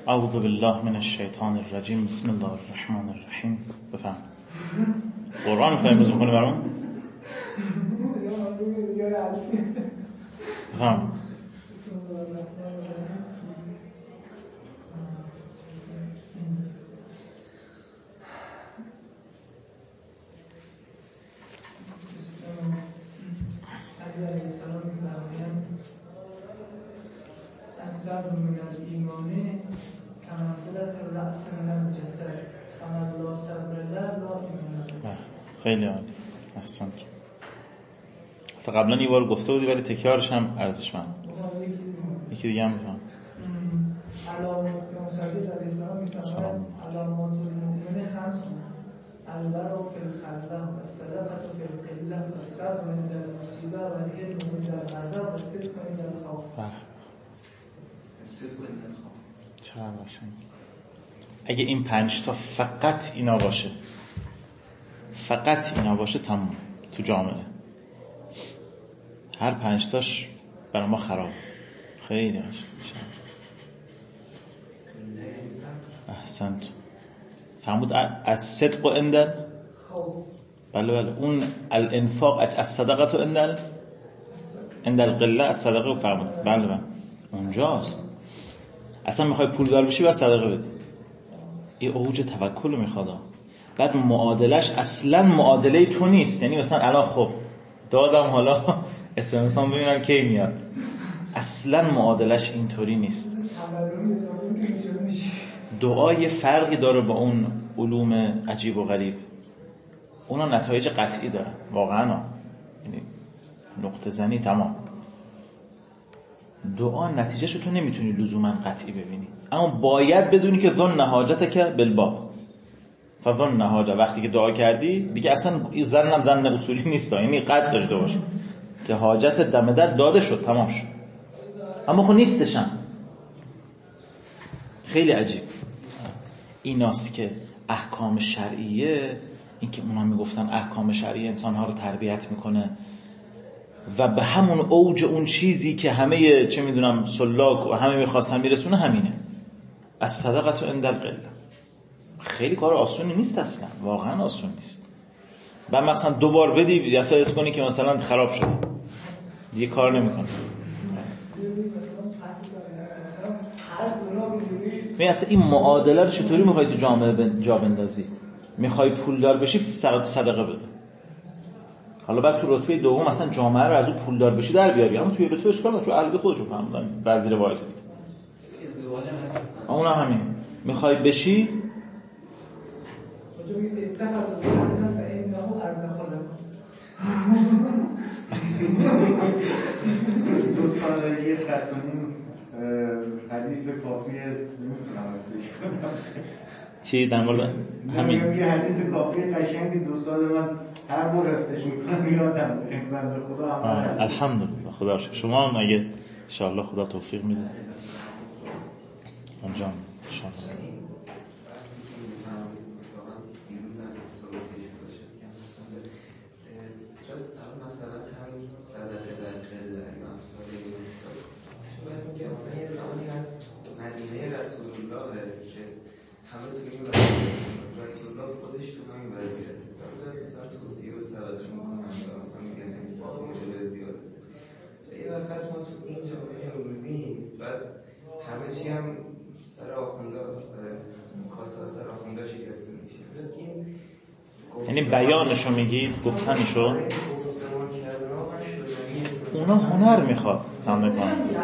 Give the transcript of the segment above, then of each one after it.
اعوذ بالله من الشیطان الرجیم. بسم الله الرحمن الرحیم. بفهم قرآن میخوایی امروز میکنی برامون؟ بفهم. الصبر من الایمان کمنزلة الرأس من الجسد فمن لا صبر له لا ایمان له. خیلی عالی، احسنت. تا قبلا یه بار گفته بودی ولی تکرارش هم ارزشمند. یکی دیگه هم بفهم. علامات مسجد علیه السلام میفرماید علامات المؤمن خمس: الورع فی الخلة والصدقة فی القلة والصبر عند المصیبه والحلم عند الغضب والصدق عند الخوف. چرا باشه؟ اگه این 5 تا فقط اینا باشه تمام تو جامعه. هر 5 تاش برای ما خراب. خیلی باشه. احسنت. فهمود از صدق و اندل بله اون الانفاق از صدقه و اندل قله از صدقه و فهمود بله اونجاست. اصلا میخوای پولدار بشی باید صدقه بدی. این اوج توکل میخواد. بعد معادلش اصلا معادله تو نیست. یعنی مثلا الان خب دادم حالا SMS هم ببینم کی میاد. اصلا معادلش اینطوری نیست. دعا یه فرقی داره با اون علوم عجیب و غریب. اونا نتایج قطعی دارن واقعا. یعنی نقطه زنی تمام. دعا نتیجهشو تو نمیتونی لزوما قطعی ببینی، اما باید بدونی که ظن حاجتک بالباب. فظن حاجت، وقتی که دعا کردی دیگه اصلا زنم زن اصولی نیست، یعنی قد داشته باشه که حاجت دم در داده شد تمام شد. اما خب نیستشم. خیلی عجیب ایناست که احکام شرعیه، این که اونا میگفتن احکام شرعیه انسانها رو تربیت میکنه و به همون اوج اون چیزی که همه چه میدونم سلاک و همه میخواستن میرسونه همینه. از صدقه عند القله. خیلی کار آسونی نیست، اصلا واقعا آسون نیست. بعد مثلا 2 بار بدی دفعه اس کنی که مثلا خراب شده دیگه کار نمیکنه. می اصلا این معادله رو چطوری میخوای تو جامعه جا بندازی؟ میخوای پولدار بشی صدقه بده. حالا بعد تو رتبه دوم مثلا جامعه رو از اون پولدار بشی در بیاری، اما توی رتبه اشکال نداره، چون اهل خودشو فهمیدن بعضی روایت دیگه. ازدواج هم هست. اونم همین. میخوای بشی دو سالگی ختونی حدیث کافیه نمیتونم ازش کنم. چی در مورد همین یه حدیث کافی قشنگی 2 سال من هر بار رفتش میکنم یادم این بنده خدا هم الحمدلله. خدا شکر. شما هم اگه ان شاء الله خدا توفیق میده انجام ان شاء الله. مثلا هم صدقه در قله یا امثال این شما اسم که مثلا یه زمانی هست مدینه رسول الله داره که همه توی این رسول الله خودش تو همین وضعیته. بعد مثلا توصیه و صدقه میکنن و مثلا میگن انفاق موجب زیادت. یه وقت هست ما تو این جامعه امروزی بعد همه چی هم سر آخونده کاسه سر آخونده شکسته میشه. یعنی بیانشو میگید، گفتنشو اونا هنر میخواد تمام کنید.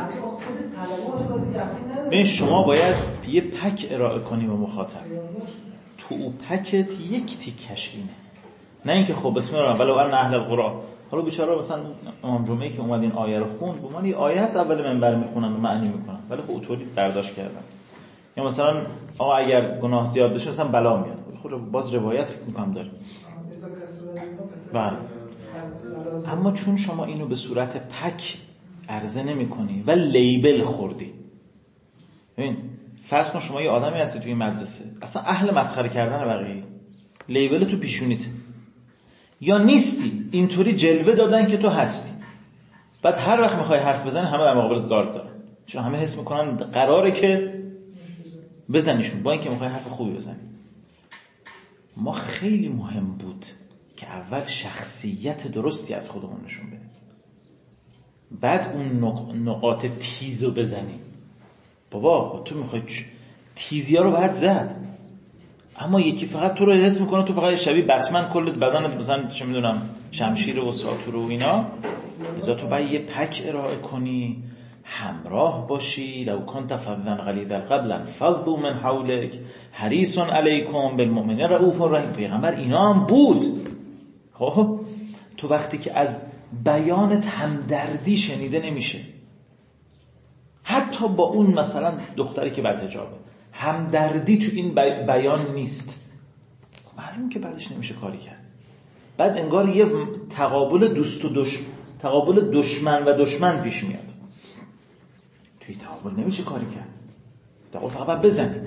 ببین شما باید یه پک ارائه کنی به مخاطب. تو او پکت یک تیکش اینه، نه اینکه خب بسم الله ولو ان اهل القرى. حالا بیچاره مثلا امام جمعه که اومد این آیه رو خوند، گفتن این آیه است اول منبر میخونن و معنی میکنن، ولی خب اونطوری برداشت کردن. یا مثلا آقا اگر گناه زیاد بشه مثلا بلا میاد. خب باز روایت فکر میکنم داره. بله. اما چون شما اینو به صورت پک عرضه نمی کنی و لیبل خوردی. ببین فرض کن شما یه آدمی هستی توی مدرسه اصلا اهل مسخره کردن بقیه، لیبل تو پیشونیت یا نیستی، اینطوری جلوه دادن که تو هستی، بعد هر وقت میخوای حرف بزنی همه در مقابلت گارد دارن، چون همه حس میکنن قراره که بزنیشون، با اینکه میخوای حرف خوبی بزنی. ما خیلی مهم بود که اول شخصیت درستی از خودمون نشون بدیم، بعد اون نقاط تیزو بزنیم. بابا تو میخوای تیزی ها رو باید زد، اما یکی فقط تو رو حس میکنه تو فقط شبیه بتمن کل بدنت مثلا چه میدونم شمشیر و ساطور و اینا، ازا تو باید یه پک ارائه کنی، همراه باشی. لو كنت فظا غلیظ القلب انفضوا من حولک حریص علیکم بالمؤمنین رؤوف رحیم. پیغمبر اینا هم بود. خب تو وقتی که از بیانت همدردی شنیده نمیشه، حتی با اون مثلا دختری که بدحجابه، همدردی تو این بیان نیست، معلوم که بعدش نمیشه کاری کرد. بعد انگار یه تقابل تقابل دشمن و دشمن پیش میاد. توی تقابل نمیشه کاری کرد، تقابل فقط باید بزنی.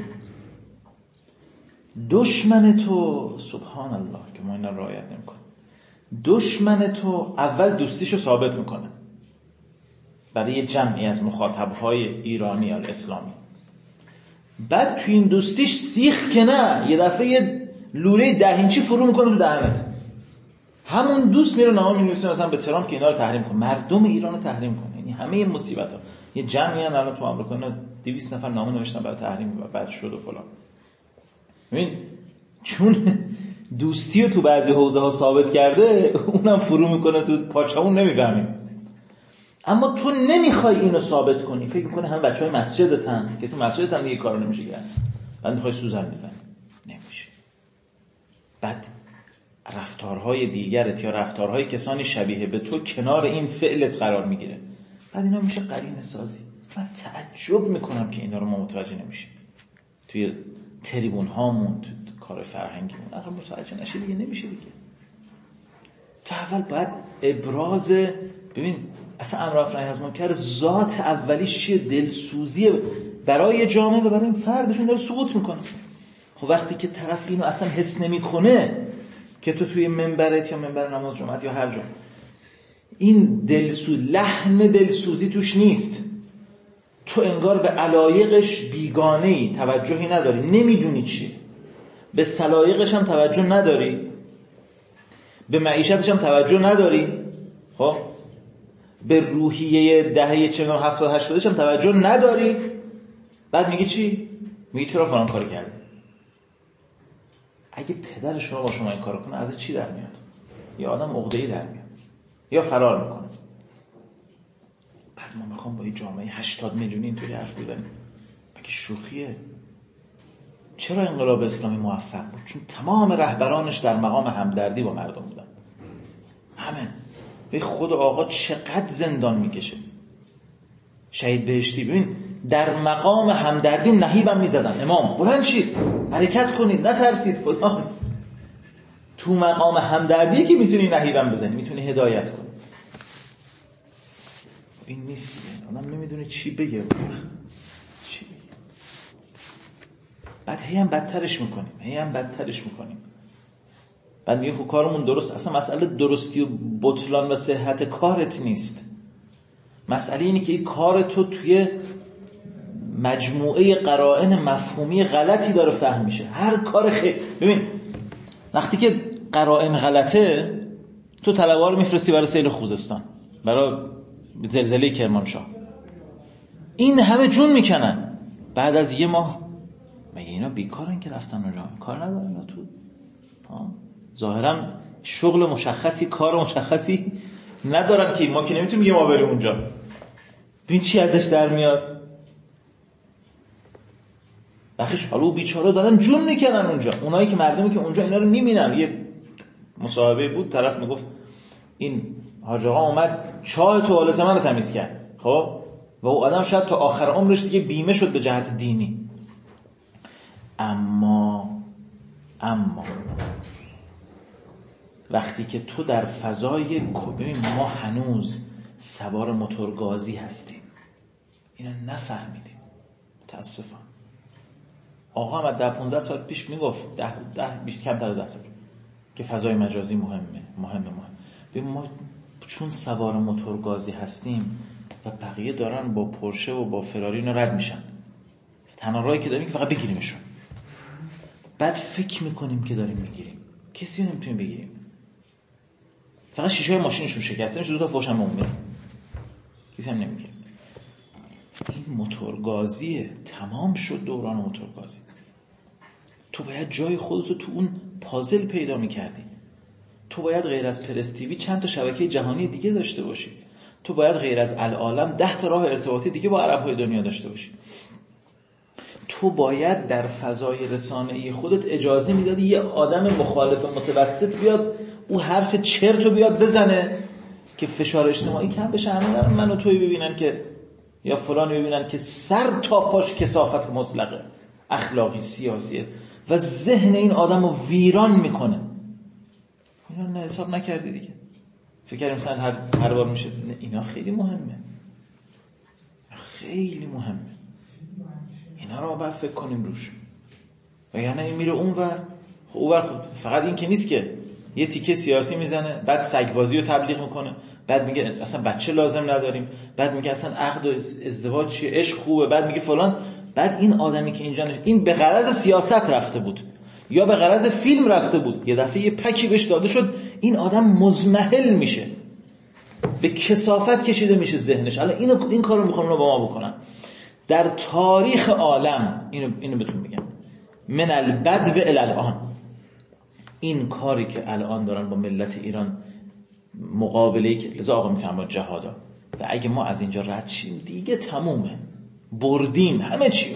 دشمن تو سبحان الله که ما اینا رعایت نمیکنیم، دشمن تو اول دوستیشو ثابت میکنه برای یه جمعی از مخاطبهای ایرانی یا اسلامی، بعد توی این دوستیش سیخ که نه، یه دفعه یه لوله 10 اینچی فرو میکنه تو دهنت. همون دوست میره نامه می‌نویسه مثلا به ترامپ که اینا رو تحریم کن، مردم ایران رو تحریم کن. یعنی همه این مصیبت‌ها یه جمعی ان الان تو آمریکا اینا 200 نفر نامه نوشتن برای تحریم و بعد شد و فلان. ببین چون دوستی رو تو بعضی حوزه‌ها ثابت کرده، اونم فرو میکنه تو پاچمون، نمیفهمیم. اما تو نمیخوای اینو ثابت کنی، فکر میکنی همه بچهای مسجدتن که تو مسجدت دیگه کارو نمیشه کرد، بعد میخوای سوزن بزنی، نمیشه. بعد رفتارهای دیگرت یا رفتارهای کسانی شبیه به تو کنار این فعلت قرار میگیره، بعد اینا میشه قرینه سازی. من تعجب میکنم که اینا رو ما متوجه نمیشیم توی تریبون هامون، توی کار فرهنگیمون. اگه متوجه نشی دیگه نمیشه دیگه. تو اول باید ابراز، ببین اصلا امر معروف نهی از منکر ذات اولیش چیه؟ دلسوزی برای جامعه و برای این فردشون داره سقوط میکنه. خب وقتی که طرف اینو اصلا حس نمیکنه که تو توی منبرت یا منبر نماز جمعه یا هر جا این لحن دلسوزی توش نیست، تو انگار به علایقش بیگانه‌ای، توجهی نداری، نمیدونی چی، به سلایقش هم توجه نداری، به معیشتش هم توجه نداری، خب به روحیه دهه 70 80 هم توجه نداری، بعد میگی چی؟ میگی چرا فلان کار کردی؟ اگه پدر شما با شما این کارو کنه از چی در میاد؟ یا آدم عقده‌ای در میاد یا فرار میکنه. بعد ما میخوام با این جامعه 80 میلیونی اینطوری حرف بزنیم، مگه شوخیه؟ چرا انقلاب اسلامی موفق بود؟ چون تمام رهبرانش در مقام همدردی با مردم بودن. همه به خود آقا چقدر زندان میکشه، شهید بهشتی ببین در مقام همدردی نهیبم میزدن، امام بلند شید حرکت کنید نترسید فلان. تو مقام همدردی که میتونی نهیبم بزنی، میتونی هدایت کنی. این نیست، آدم نمیدونه چی بگه. بعد هی هم بدترش میکنیم. بعد میگه خب کارمون درست. اصلا مسئله درستی و بطلان و صحت کارت نیست، مسئله اینه که این کار تو توی مجموعه قرائن مفهومی غلطی داره فهم میشه. هر کار ببین وقتی که قرائن غلطه، تو طلبه‌ها رو میفرستی برای سیل خوزستان، برای زلزله کرمانشاه، این همه جون میکنن، بعد از یه ماه مگه اینا بیکارن که رفتن اونجا؟ کار ندارن تو ظاهرا شغل مشخصی، کار مشخصی ندارن که ما که نمیتونیم یه ما بریم اونجا. ببین چی ازش در میاد. بخیش حالا بیچاره دارن جون میکنن اونجا، اونایی که مردمی که اونجا اینا رو میبینن. یه مصاحبه بود طرف میگفت این حاج آقا اومد چاه توالت من رو تمیز کرد، خب و او آدم شاید تا آخر عمرش دیگه بیمه شد به جهت دینی. اما وقتی که تو در فضای ببین ما هنوز سوار موتورگازی هستیم، اینو نفهمیدیم متاسفانه. آقا هم 10-15 سال پیش میگفت 10 کمتر از 10 سال که فضای مجازی مهمه. ببین ما چون سوار موتورگازی هستیم و بقیه دارن با پورشه و با فراری اینو رد میشن، تنها راهی که داریم که فقط بگیریمشون. بعد فکر میکنیم که داریم میگیریم، کسی رو نمیتونیم بگیریم. فقط شیشه های ماشینشون شکسته میشه، 2 تا فوش هم میره، کسی هم نمیگیره. این موتورگازیه، تمام شد دوران موتورگازی. تو باید جای خودتو تو اون پازل پیدا میکردی. تو باید غیر از پرس تیوی چند تا شبکه جهانی دیگه داشته باشی. تو باید غیر از العالم 10 تا راه ارتباطی دیگه با عرب‌های دنیا داشته باشی. تو باید در فضای رسانه‌ای خودت اجازه میدادی یه آدم مخالف متوسط بیاد او حرف چرتو بیاد بزنه که فشار اجتماعی کم بشه. همه دارن من و توی ببینن که یا فلانی ببینن که سر تا پاش کثافت مطلقه، اخلاقی، سیاسیه و ذهن این آدم رو ویران میکنه. اینا نه حساب نکردی دیگه. فکر کردیم مثلا هر بار میشه. اینا خیلی مهمه، خیلی مهمه. اینا رو باید فکر کنیم روش. وگرنه این میره اونور. خب اونور فقط این که نیست که یه تیکه سیاسی میزنه، بعد سگبازی رو تبلیغ میکنه، بعد میگه اصلا بچه لازم نداریم، بعد میگه اصلا عقد و ازدواج چیه، عشق خوبه، بعد میگه فلان. بعد این آدمی که اینجا این به غرض سیاست رفته بود یا به غرض فیلم رفته بود، یه دفعه یه پکی بهش داده شد، این آدم مزمحل میشه، به کثافت کشیده میشه ذهنش. الان این کارو میخوام با ما بکنن. در تاریخ عالم اینو بهتون میگم، من البدو الی الان، این کاری که الان دارن با ملت ایران مقابله که لذا آقا میفهمه جهادا، و اگه ما از اینجا رد شیم دیگه تمومه، بردیم همه چیو.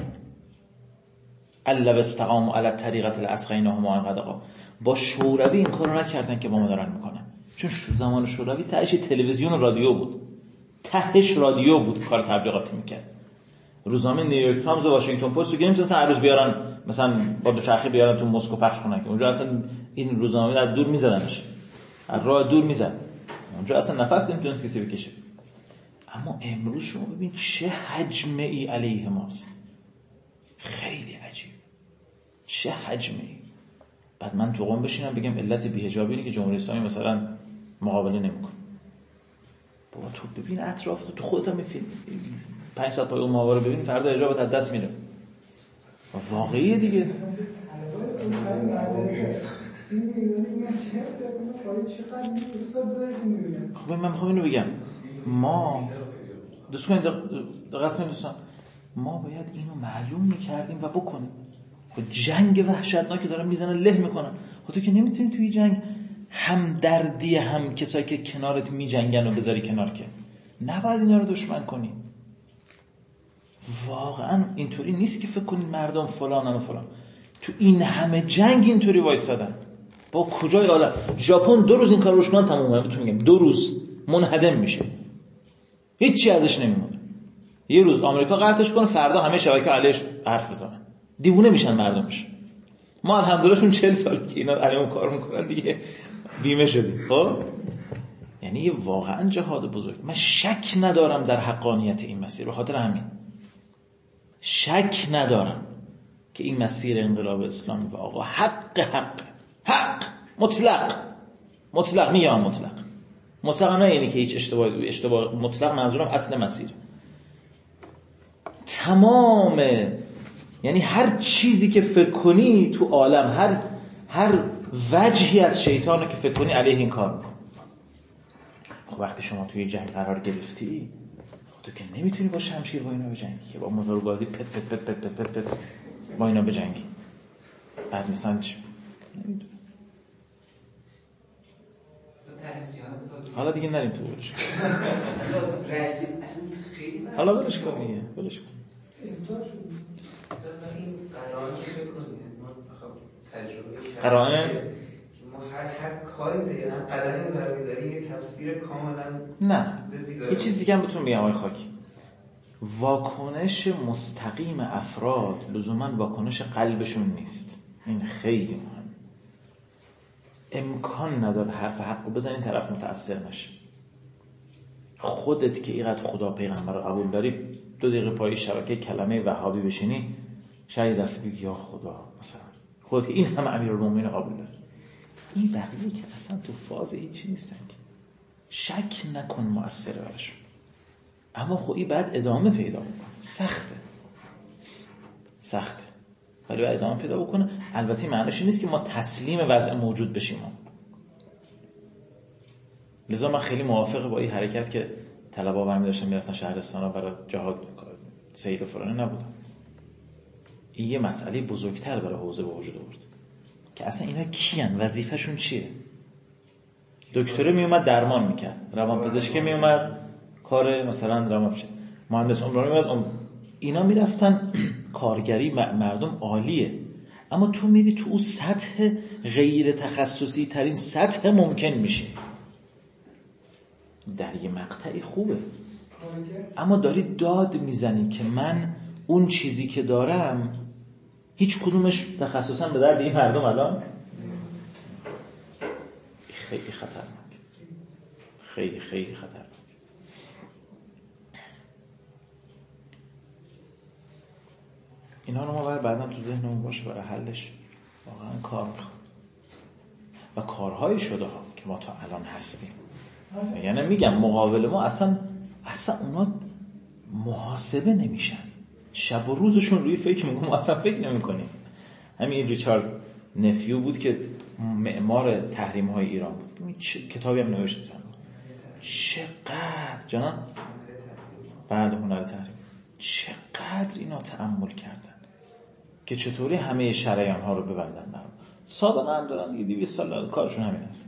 الا واستقاموا علی الطریقه لاسقیناهم ماء غدقا. با شوروی این کارو نکردن که با ما دارن میکنن، چون زمان شوروی تهش تلویزیون و رادیو بود، تهش رادیو بود کار تبلیغاتی میکرد. روزنامه نیویورک تایمز و واشنگتن پست رو نمیتونن هر روز بیارن مثلا با دوچرخه بیارن تو مسکو پخش کنن، که اونجا اصلا این روزنامه از دور میزدنش، از راه دور میزد، اونجا اصلا نفس نمیتونست کسی بکشه. اما امروز شما ببین چه حجمه ای علیه ماست، خیلی عجیب، چه حجمه ای. بعد من تو قم بشینم بگم علت بی‌حجابی اینه که جمهوری اسلامی مثلا مقابله نمیکنه. بابا تو ببین اطراف تو خودت هم می‌فهمی 5 ساعت پای اون ماوا رو ببین، فردا حجابت از دست میره. واقعیه دیگه. خب من میخوام اینو بگم، ما دقت کنید دوستان، ما باید اینو معلوم میکردیم و بکنیم. خب جنگ وحشتناکی دارن میزنن، له میکنن. خب تو که نمیتونی توی جنگ همدردی هم کسایی که کنارت میجنگن و بذاری کنار، که نباید اینا رو دشمن کنی. واقعا اینطوری نیست که فکر کنید مردم فلانن و فلان. تو این همه جنگ اینطوری وایسادن. با کجای عالم ژاپن 2 روز این کار روش کنن تمومه، بهتون میگم 2 روز منهدم میشه، هیچی ازش نمیمونه. یه روز آمریکا قطعش کنه، فردا همه شبکه علیش حرف بزنن، دیوونه میشن مردمش. ما الحمدلله 40 سال که اینا علیمون کار میکنن دیگه بیمه شدیم. خب یعنی واقعا جهاد بزرگ. من شک ندارم در حقانیت این مسیر، به خاطر همین شک ندارم که این مسیر انقلاب اسلامی و آقا حق مطلق میگم، مطلق نه یعنی که هیچ اشتباه مطلق، منظورم اصل مسیر تمام، یعنی هر چیزی که فکر کنی تو عالم، هر وجهی از شیطانو که فکر کنی علیه این کار میکن. خب وقتی شما توی جنگ قرار گرفتی، تو که نمیتونی با شمشیر با اینا بجنگی، که با موتورگازی پت پت پت پت پت پت پت با اینا بجنگی. بعد مثلا چی؟ نمیدونم. حالا دیگه نریم تو برش حالا برش کنیم برش کنیم. این قرائن چه کنیم؟ تجربه قرائن ما هر کاری دیگه قدمی برمی‌داریم یه تفسیر کاملا نه. یه چیز دیگه هم بهتون میگم آقای خاکی، واکنش مستقیم افراد لزوما واکنش قلبشون نیست. این خیلی مهم. امکان نداره حرف حقو بزنین طرف متأثر نشه. خودت که اینقدر خدا پیغمبر رو قبول داری، 2 دقیقه پای شبکه کلمه وهابی بشینی، شاید دفعه بگی یا خدا، مثلا خودت که این همه امیرالمومنین قبول داری، این بقیه که اصلا تو فاز هیچی نیستن، شک نکن مؤثره برشون. اما خب این بعد ادامه پیدا میکنه، سخته. سخته، ولی باید ادامه پیدا بکنه. البته معنیش این نیست که ما تسلیم وضع موجود بشیم. لذا من خیلی موافقه با این حرکت که طلبا برمی داشتن میرفتن شهرستان ها برای جهاد سیر و فلانه نبودن. این یه مسئله بزرگتر برای حوزه به وجود آورد که اصلا اینا کیان، وظیفه‌شون چیه. دکتر می اومد درمان میکرد، روانپزشک می اومد کار مثلا روانپزشک، مهندس عمرانی میاد، اینا میرفتن کارگری مردم عالیه، اما تو میری تو اون سطح غیر تخصصی ترین سطح ممکن میشه. در یه مقطعی خوبه اما داری داد میزنی که من اون چیزی که دارم هیچ کدومش تخصصا به درد این مردم الان خیلی خطرناک، خیلی خیلی خطرناک. اینا رو ما باید بعداً تو ذهنمون باشه برای حلش واقعا کار میخواد و کارهای شده ها که ما تا الان هستیم. یعنی میگم مقابل ما اصلا اونا محاسبه نمیشن، شب و روزشون روی فکر میکنم، ما اصلا فکر نمیکنیم. همین ریچارد نفیو بود که معمار تحریم های ایران بود، کتابی هم نوشته چقدر جنان بعد هنر تحریم چقدر اینا تأمل کردن که چطوری همه شریان ها رو ببندن. سابقه هم دارن دیگه 200 سال کارشون همین هست.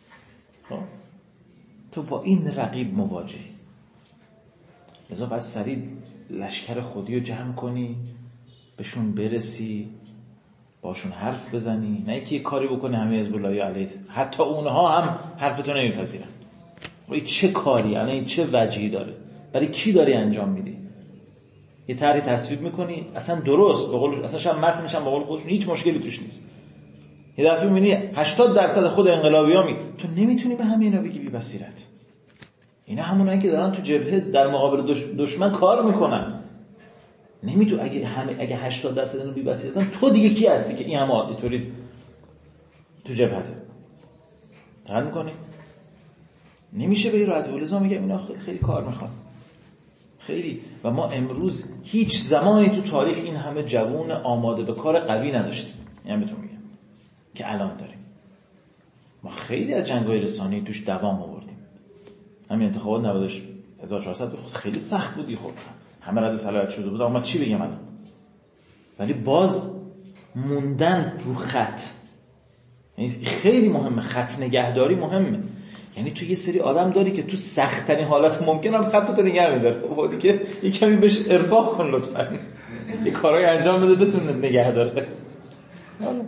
تو با این رقیب مواجهی، لذا باید سریع لشکر خودی رو جمع کنی، بهشون برسی، باشون حرف بزنی، نه که یه کاری بکنی همه حزب الله علیه، حتی اونها هم حرفتو نمیپذیرن. این چه کاری، این چه وجهی داره، برای کی داری انجام میدی؟ یه طرحی تصویب میکنی اصلا درست، به قول اصلا شاید متنش هم به قول خودشون هیچ مشکلی توش نیست، یه دفعه میبینی 80% خود انقلابی‌ها تو نمیتونی به همه اینا بگی بی بصیرت. اینا همونایی که دارن تو جبهه در مقابل دشمن کار میکنن. نمیتونی اگه 80% اینو بی بصیرتن، تو دیگه کی هستی که این همه آدیتوری تو جبهته دقت میکنی؟ نمیشه به این راحتی. ولذا میگم اینا خیلی کار میخواد، خیلی. و ما امروز هیچ زمانی تو تاریخ این همه جوون آماده به کار قوی نداشتیم. یعنی بهتون میگم که الان داریم. ما خیلی از جنگ‌های رسانه‌ای توش دوام آوردیم. همین انتخابات 1400 خیلی سخت بودی، خب همه رد صلاحیت شده بود، اما چی بگم الان؟ ولی باز موندن رو خط، یعنی خیلی مهمه، خط نگهداری مهمه. یعنی تو یه سری آدم داری که تو سخت‌ترین حالت ممکن هم خطت رو نگه می‌داره. خب دیگه یه کمی بهش ارفاق کن لطفاً، یه کارهای انجام بده بتونه نگه داره. حالا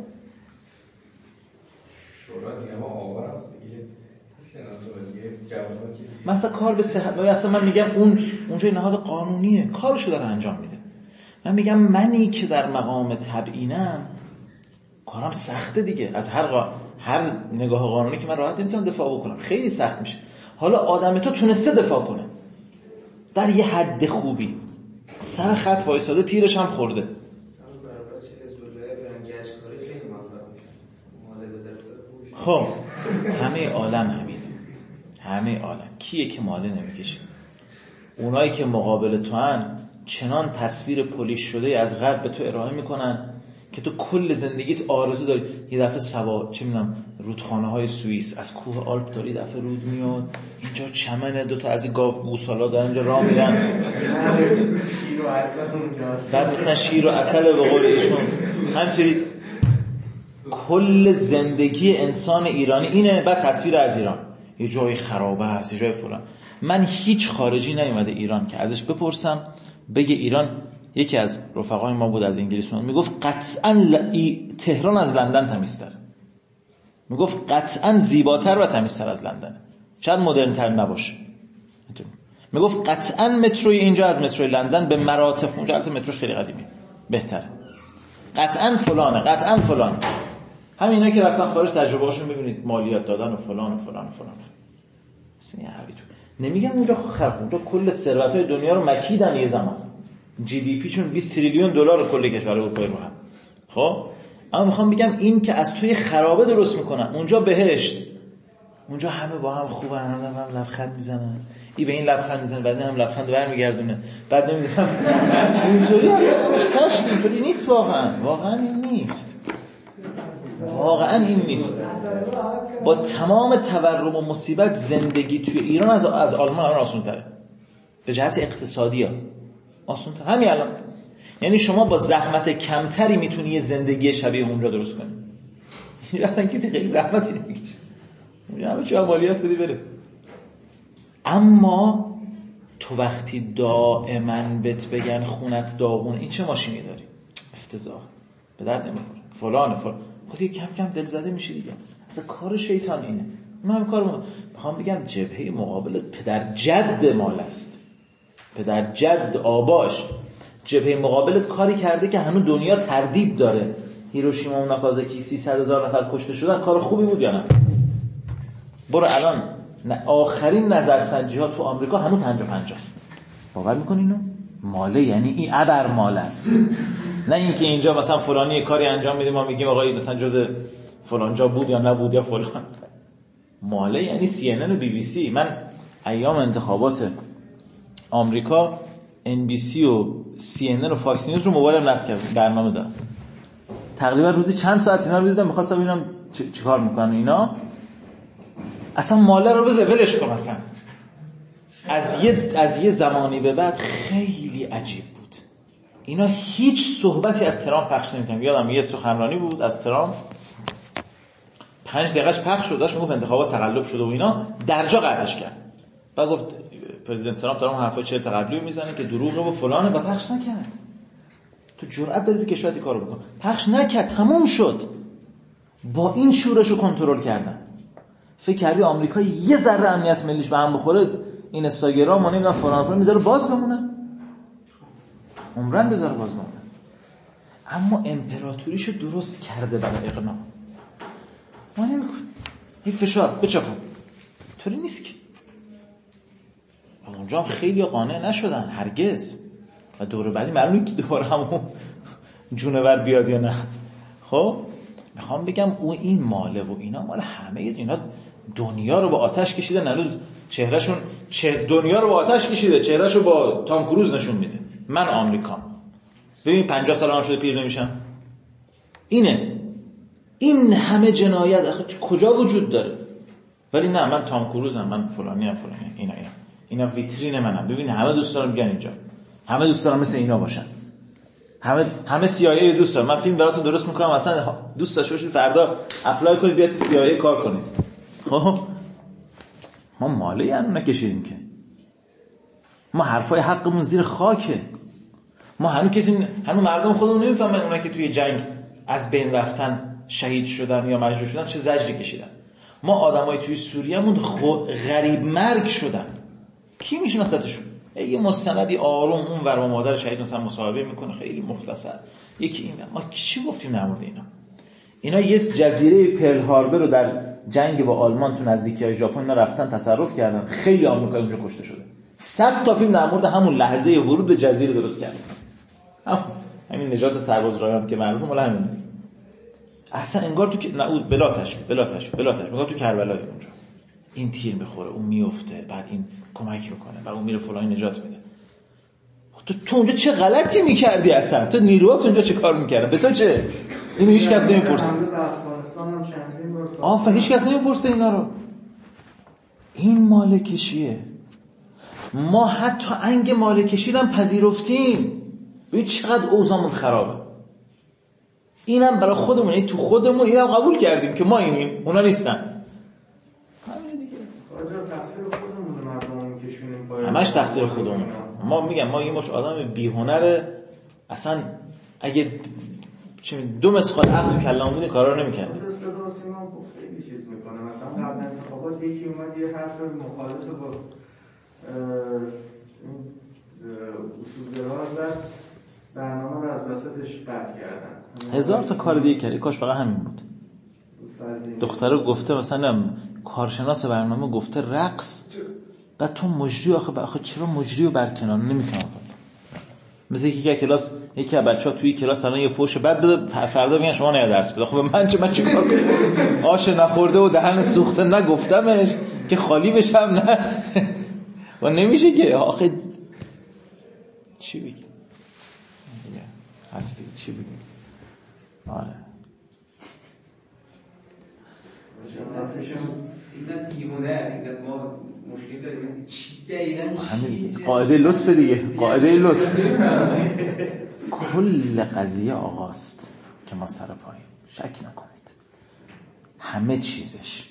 مثلا کار به صحت، اصلا من میگم اونجا نهاد قانونیه، کارشو داره انجام میده. من میگم منی که در مقام تبیینم کارم سخته دیگه، از هر نگاه قانونی که من راحت نمیتونم دفاع بکنم، خیلی سخت میشه. حالا آدم تو تونسته دفاع کنه در یه حد خوبی، سر خط وایساده، تیرش هم خورده. خب همه عالم همینه، همه عالم کیه که ماله نمیکشه؟ اونایی که مقابل تو هن چنان تصویر پولیش شده از غرب به تو ارائه میکنن که تو کل زندگیت آرزو داری یه دفعه چه میدونم رودخانه های سوئیس از کوه آلپ داری دفعه رود میاد، اینجا چمنه، دوتا از این گاو گوسالا دارن اینجا راه میرن، شیر و عسل اونجاست، بعد مثلا شیر و عسل به قول ایشون. همینطوری کل زندگی انسان ایرانی اینه. بعد تصویر از ایران یه جای خرابه هست، یه جای فلان. من هیچ خارجی نیومده ایران که ازش بپرسم بگه ایران. یکی از رفقای ما بود از انگلیس، میگفت قطعاً تهران از لندن تمیزتره، میگفت قطعاً زیباتر و تمیزتر از لندن، شاید مدرن‌تر نباشه. میگفت قطعاً متروی اینجا از متروی لندن به مراتب، اونجا البته متروش خیلی قدیمیه، بهتره، قطعاً فلانه، قطعاً فلان. همین اینا که رفتن خارج تجربه‌هاشون ببینید، مالیات دادن و فلان و فلان و فلان. نمیگم اونجا خراب، اونجا کل ثروت‌های دنیا رو مکیدن یه زمان، جی دی پی چون 20 تریلیون دلار کل کشور اروپا رو هم. خب اما میخوام بگم این که از توی خرابه درست میکنن، اونجا بهشت. اونجا همه با هم خوبن، هم لبخند میزنن، این به این لبخند میزنه، بعد هم لبخند برمیگردونه، بعد نمیدونم اینجوری اصلا اینطوری نیست. واقعا این نیست. با تمام تورم و مصیبت زندگی توی ایران از آلمان الان آسان‌تره، به جهت اقتصادی ها آسان‌تره همین الان. یعنی شما با زحمت کمتری میتونی یه زندگی شبیه اونجا درست کنی. این اصلا کسی خیلی زحمتی نمیکشه، اونجا همه چی مالیات بدی بره. اما تو وقتی دائما بهت بگن خونت داغون، این چه ماشینی داری؟ افتضاح، به درد نمیخوره، فلان خودی کم کم دلزده میشی دیگه. اصلا کار شیطان اینه. من هم کار میخوام بگم جبهه مقابلت پدر جد مال است، پدر جد آباش. جبهه مقابلت کاری کرده که همه دنیا تردید داره. هیروشیما و ناکازاکی 300,000 نفر کشته شدن، کار خوبی بود یا نه؟ برو الان آخرین نظرسنجی ها تو آمریکا هنوز 50-50 است. باور میکنی اینو؟ ماله، یعنی این ابر مال است. نه اینکه اینجا مثلا فلانی کاری انجام میده ما میگیم آقا مثلا جز فلان جا بود یا نبود یا فلان. ماله یعنی CNN و BBC. من ایام انتخابات آمریکا NBC و CNN و فاکس نیوز رو موبایلم نصب کردم، برنامه دارم. تقریبا روزی چند ساعت اینا رو می‌دیدم، می‌خواستم ببینم چیکار میکنن اینا. اصلا ماله رو بذار ولش کن. اصلا از یه زمانی به بعد خیلی عجیب بود. اینا هیچ صحبتی از ترامپ پخش نمی‌کردن. یادم یه سخنرانی بود از ترامپ 5 دقیقه‌اش پخش شد، داشت میگفت انتخابات تقلب شده و اینا، درجا قطعش کرد. بعد گفت پرزیدنت ترامپ داره حرفای چه تقلبی میزنه که دروغه و فلانه، و پخش نکرد. تو جرأت داری تو کشورت کارو بکن؟ پخش نکرد، تموم شد. با این شورشو کنترل کردن. فکر کردی آمریکا یه ذره امنیت ملیش به هم بخوره این اینستاگرام و نمیدونم فلان میذاره باز بمونه؟ عمرن بذاره باز بمونه. اما امپراتوریشو درست کرده برای اقناع. ما نمیکن این فشار بچپون طوری نیست که. اونجا هم خیلی قانع نشدن هرگز، و دور بعدی معلومه که دوباره همون جونور بیاد یا نه. خب میخوام بگم این ماله و اینا مال همه اینا دنیا رو با آتش کشیده. هنوز چهرهشون دنیا رو با آتش کشیده، چهرهشو با تام کروز نشون میده. من آمریکام. ببین 50 سال هم شده پیر نمیشم. این همه جنایت کجا وجود داره؟ ولی نه من تام کروزم، من فلانی اینا ویترین منم. ببین همه دوست دارن بیان اینجا، همه دوست دارن مثل اینا باشن، همه CIA دوست دارن. من فیلم براتون درست میکنم، اصلا دوست داشته باشید فردا اپلای کنید بیاد تو CIA کار کنید. خب ما ماله یعنی نکشیدیم که، ما حرفای حقمون زیر خاکه. ما هنوز مردم خودمون نمیفهمن اونا که توی جنگ از بین رفتن، شهید شدن یا مجروح شدن چه زجری کشیدن. ما آدمای توی سوریه‌مون غریب مرگ شدن. کی میشناستشون؟ یه مستندی آروم اون ور با مادر شهید مثلا مصاحبه میکنه خیلی مختصر. یکی این ما چی گفتیم در مورد اینا یه جزیره پرل هاربر رو در جنگ با آلمان تو نزدیکی ژاپن اینا رفتن تصرف کردن. خیلی آمریکایی اونجا کشته شده. 100 تا فیلم در مورد همون لحظه ورود به جزیره درست کردن. همین نجات سرباز رایان که معروفه مال همین دیگه. اصلا انگار تو نعود بلاتش میگم تو کربلای اونجا این تیر میخوره، اون میفته، بعد این کمک میکنه، بعد اون میره فلان نجات میده. تو اونجا چه غلطی میکردی؟ اصلا تو نیروات اونجا چه کار میکردن؟ به تو چه؟ اینو هیچ کس نمیپرسه. هیچ کس نمیپرسه اینا رو. این مالکشیه. ما حتی انگ مالکشی رو هم پذیرفتیم. ببین چقدر اوضاعمون خرابه. اینم برای خودمون، این تو خودمون اینم قبول کردیم که ما اینیم، اونا نیستن. همین دیگه. تقصیر خودمون مردمون کشونیم پای. همش تقصیر خودمون. ما یه مش آدم بی‌هنر، اصلا اگه دو مسخال عقل کلام بود کارا نمی‌کنه. صدا سیما خیلی چیز میکنه. مثلا قبل انتخابات یکی اومد یه حرف مخالف با اصولگرا زد، برنامه رو از وسطش قطع کردن. 1000 تا کار دیگه کردی، کاش فقط همین بود. دختره گفته مثلا کارشناس برنامه گفته رقص، بعد تو مجری آخه چرا مجری رو برکنار نمیفهمم. مثل یکی از بچه‌ها توی کلاس الان یه فوش بد بده، فردا میگن شما نه درس بده. خب من چه کار کنم؟ آش نخورده و دهن سوخته نگفتمش که خالی بشم؟ نه و نمیشه که آخه چی بگیم؟ هستی چی بگیم؟ آره این دیوونه، این ما مشکل داریم چی دقیقاً قاعده لطف دیگه، قاعده لطف. کل قضیه آقاست که ما سر پاییم، شک نکنید. همه چیزش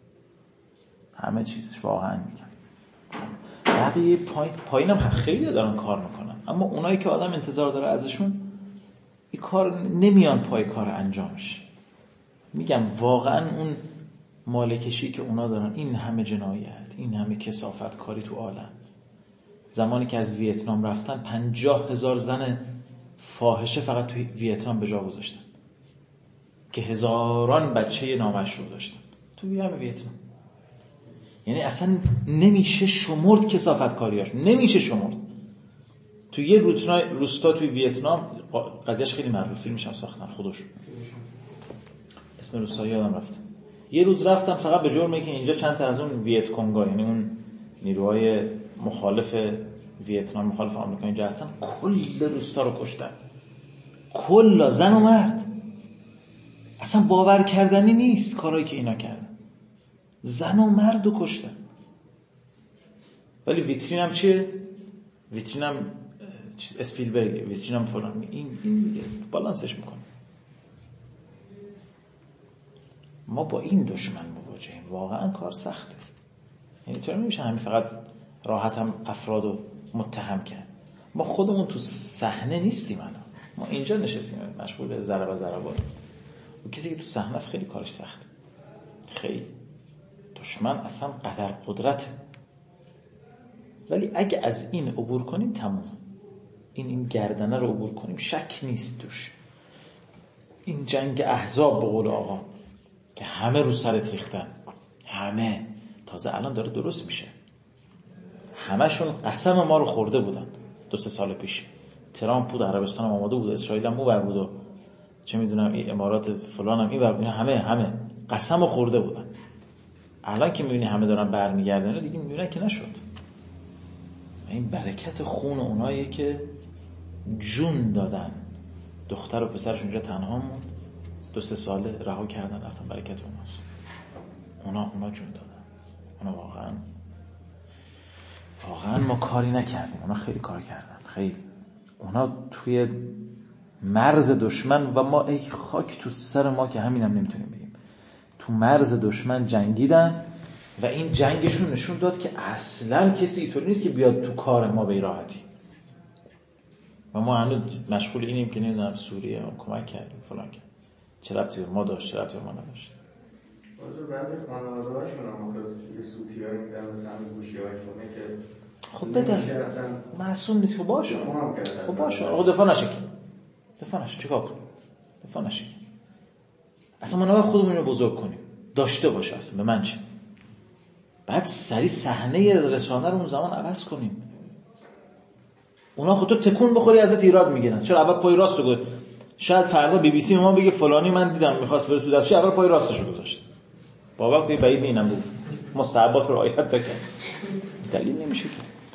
واقعا میگم. بقیه پایینم خیلی دارن کار میکنن، اما اونایی که آدم انتظار داره ازشون این کار نمیان پای کار انجامش. میگم واقعا اون مالکشی که اونا دارن، این همه جنایت، این همه کثافت کاری تو عالم. زمانی که از ویتنام رفتن 50,000 زن فاحشه فقط توی ویتنام به جا گذاشتن که هزاران بچه نامشروع داشتن تو ویتنام. یعنی اصلا نمیشه شمرد کثافت کاریاش، نمیشه شمرد. تو یه روستا توی ویتنام قضیهش خیلی معروف، فیلمش هم ساختن خودشون، اسم روستا یادم رفت. یه روز رفتن فقط به جرمی که اینجا چند تا از اون ویت کنگا، یعنی اون نیروهای مخالف ویتنام، مخالف آمریکا اینجا هستن، کل روستا رو کشتن، کل زن و مرد. اصلا باور کردنی نیست کارهایی که اینا کردن، زن و مرد رو کشتن. ولی ویترینم چیه؟ ویترینم اسپیلبرگ، ویترینم فلان. این دیگه بالانسش میکنه. ما با این دشمن مواجهیم، واقعا کار سخته. یعنی طور نمیشه همین فقط راحت هم افرادو متهم کرد. ما خودمون تو صحنه نیستیم الان، ما اینجا نشستیم مشغول به ضرب و ضربات. و کسی که تو صحنه است خیلی کارش سخته، خیلی. دشمن اصلا قدر قدرته. ولی اگه از این عبور کنیم تموم، این گردنه رو عبور کنیم، شک نیست توش. این جنگ احزاب به قول آقا که همه رو سرت ریختن، همه تازه الان داره درست میشه. همشون قسم ما رو خورده بودن 2-3 سال پیش. ترامپ بود، عربستان هم آماده بود، اسرائیل هم اونور بود و چه میدونم امارات فلان هم اینور، همه قسم رو خورده بودن. الان که میبینی همه دارن برمیگردن دیگه میبینن که نشد. این برکت خون اوناییه که جون دادن، دختر و پسرش اونجا تنها موند، 2-3 ساله رها کردن رفتن، برکت اوناست. اونا جون دادن. اونا واقعا ما کاری نکردیم، اونا خیلی کار کردن، خیلی. اونا توی مرز دشمن و ما ای خاک تو سر ما که همینم نمیتونیم بگیم، تو مرز دشمن جنگیدن و این جنگشون نشون داد که اصلا کسی اینطوری نیست که بیاد تو کار ما به راحتی. و ما هنوز مشغول اینیم که نمیدونم سوریه کمک کردیم فلان کرد، چه ربطی به ما داشت، چه ربطی به ما نداشت. بعضی خانواده‌هاشون هم خیلی سوتیایی میدن مثلا گوشی‌هاشونه که خب بدن معصوم نیست. خب باشه آقا دفاع نشه چیکار کنیم؟ دفاع نشه. اصلا ما نباید خودمون رو بزرگ کنیم، داشته باشه اصلا به من چه. بعد سری صحنه رسانه رو اون زمان عوض کنیم. اونا خود تو تکون بخوری ازت ایراد میگیرن، چرا اول پای راست رو گذاشت؟ شاید فردا بی بی سی ما بگه فلانی من دیدم میخواست بره تو دستش، اول پای راستش رو گذاشت. بابا که بعید اینم بود مصاحبات رو رعایت نکرد. دلیل نمیشه که